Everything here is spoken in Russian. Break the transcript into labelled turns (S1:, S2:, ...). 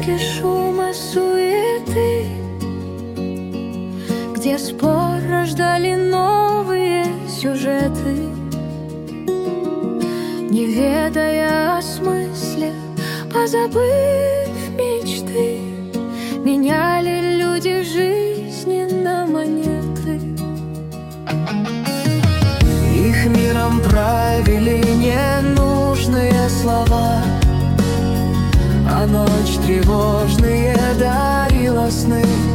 S1: потоки шума, суеты, где спор рождали новые сюжеты. Не ведая о смысле, позабыв мечты, меняли люди жизни на монеты.
S2: Их миром правили ненужные слова, а ночь тревожные дарила сны.